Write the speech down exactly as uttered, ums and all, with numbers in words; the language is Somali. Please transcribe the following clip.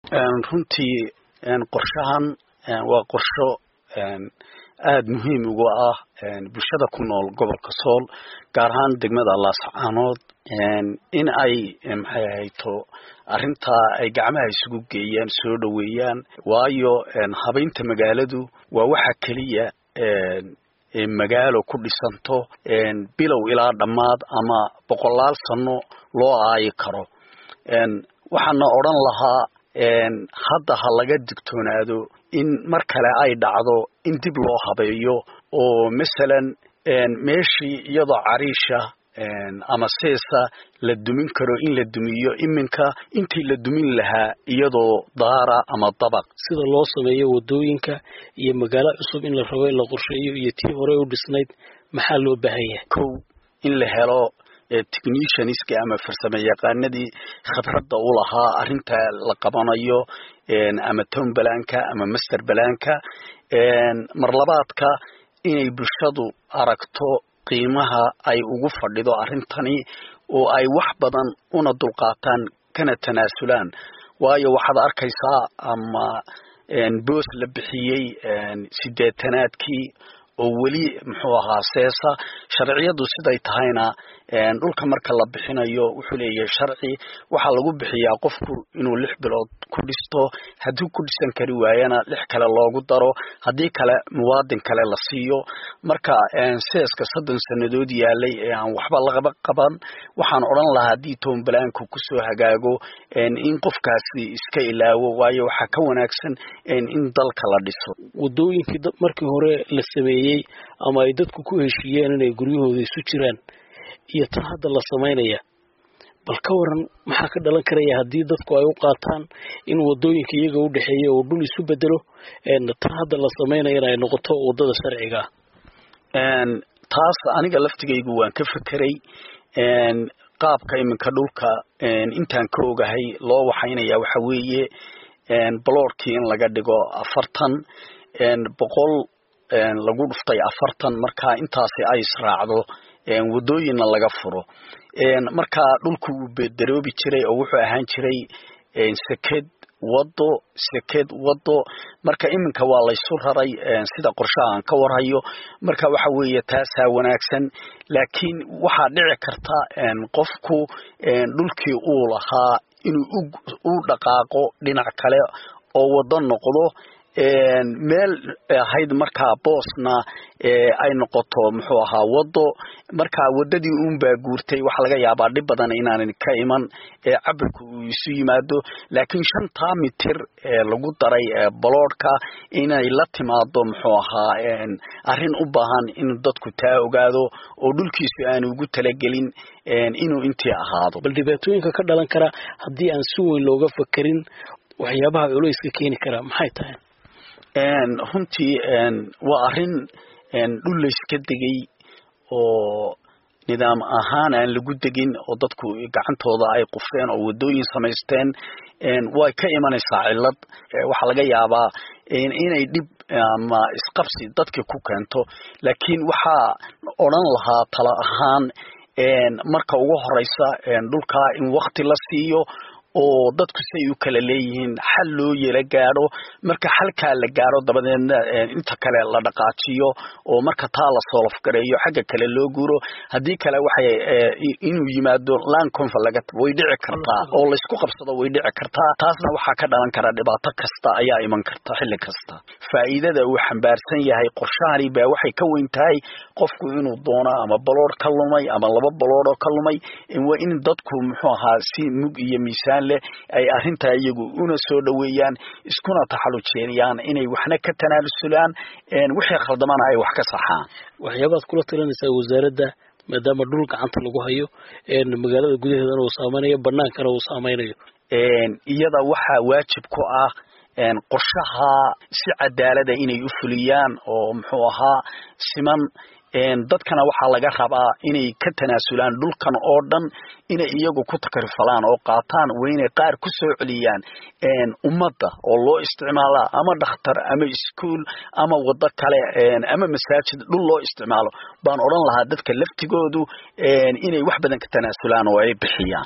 runtii qorshahan waa qorsho aad muhiim ugu ah bulshada ku nool gobolka Sool gaar ahaan degmada Laascaanood in ay maxay ahayto arinta ay gacmaha isugu geeyaan soo dhaweeyaan waayo habeynta magaaladu waa waxa kaliya ee magaalo ku dhisanto bilow ilaa dhamaad ama boqolaal sano loo aayi karo waxaana oran lahaa hadda ha laga digtoonaado in mar kale ay dhacdo in dib loo habeeyo oo midalan meeshii iyadoo cariisha ama seesa la dumin karo in la dumiyo iminka intii la dumin lahaa iyadoo daara ama dabaq sida loo sameeyo wadooyinka iyo magaalo cusub in la rabo in la qorsheeyo iyo tii hore u dhisnayd maxaa loo baahan yahay kow in la helo technicianska ama farsamo yaqaanadii khibradda u lahaa arinta la qabanayo ama town planka ama master planka mar labaadka inay bulshadu aragto qiimaha ay ugu fadhido arintani oo ay wax badan una dulqaataan kana tanaasulaan waayo waxaad arkaysaa ama boos la bixiyay sideetanaadkii oo wali muxuu ahaa seesa sharciyadu siday tahayna dhulka marka la bixinayo wuxuu leeyahay sharci waxa lagu bixiyaa qofku inuu lix bilood ku dhisto hadii ku dhisan kari waayana lix kale loogu daro hadii kale muwaadin kale la siiyo marka seeska soddon sanadood yaalay ee aan waxba laga qaban waxaan oran lahaa hadii town planku ku soo hagaago in qofkaasi iska ilaawo waayo waxa ka wanaagsan in dalka la dhiso wadooyinkii markii hore la sameeyay ama ay dadku ku heshiiyeen inay guryahooda isu jiraan iyo tan hadda la sameynaya bal ka waran maxaa ka dhalan karaya hadii dadku ay u qaataan in wadooyinka iyaga u dhaxeeyo oo dhul isu bedelo ee tan hadda la sameynaya ay noqoto wadada sharciga een taas aniga laftigaygu waan ka fikiray een qaabka iminka dhulka een intaan ka ogahay loo waxaynaya waxa weeye een bloorkii in laga dhigo afartan een boqol een lagu dhuftay afartan marka intaasi ay israacdo een wadooyinna laga furo een marka dhulku uu beedaroobi jiray oo wuxuu ahaan jiray een saked wado saked wado marka iminka waa la isu raray sida qorshahan ka warhayo marka waxa weeye taasa wanaagsan laakiin waxa dhici karta een qofku een dhulkii uu lahaa inuu u dhaqaaqo dhinac kale oo wado noqdo een meel ahayd marka boosna ee ay noqoto muxuu ahaa wado marka wadadii uun baa guurtay waxa laga yaabaa dib badan inaan ka iman ee cabirku isu yimaado laakiin shanta mitir ee lagu daray bloorka inay la timaado muxuu ahaa een arin u baahan in dadku taa ogaado oo dhulkiisu aan ugu talagelin een inuu intii ahaado bal dhibaatooyinka ka dhalan kara hadii aan si weyn looga fakirin waxyaabaha culayska keeni kara maxay tahay een runtii een waa arin een dhul la iska degay oo nidaam ahaan aan lagu degin oo dadku gacantooda ay qufeen oo wadooyin sameysteen een way ka imanaysaa cilad waxa laga yaabaa inay dib ama isqabsi dadka ku keento laakiin waxa oran lahaa tala ahaan een marka ugu horeysa een dhulka in waqti la siiyo oo dadku say u kala leeyihiin xal loo yeela gaaro marka xalka la gaaro dabadeedna inta kale la dhaqaajiyo oo marka taa la soo lafgareeyo xagga kale loo guuro hadii kale waxay inuu yimaado land conflict way dhici kartaa oo la isku qabsado way dhici kartaa taasna waxa ka dhalan kara dhibaato kasta ayaa iman karta xilli kasta faa'iidada uu xambaarsan yahay qorshahani baa waxay ka weyn tahay qofku inuu doono ama baloor ka lumay ama laba baloor oo ka lumay waa in dadku muxuu ahaa si mug iyo miisaan ay arinta iyagu una soo dhaweeyaan iskuna taxalujeeyaan inay waxna ka tanaalulaan een wixii khaldamana ay wax ka saxaan waxyaabaad kula talinaysaa wasaaradda maadaama dhul gacanta lagu hayo een magaalada gudaheedana uu saameynayo banaankana uu saameynayo een iyada waxa waajib ku ah een qorshaha si cadaalad ah inay u fuliyaan oo muxuu ahaa siman een dadkana waxa laga rabaa inay ka tanaasulaan dhulkan oo dhan inay iyagu ku takrifalaan oo qaataan weynay qaar ku soo celiyaan een ummadda oo loo isticmaala ama dhakhtar ama iskuul ama wado kale een ama masaajid dhul loo isticmaalo baan oran lahaa dadka laftigoodu een inay wax badan ka tanaasulaan oo ay bixiyaan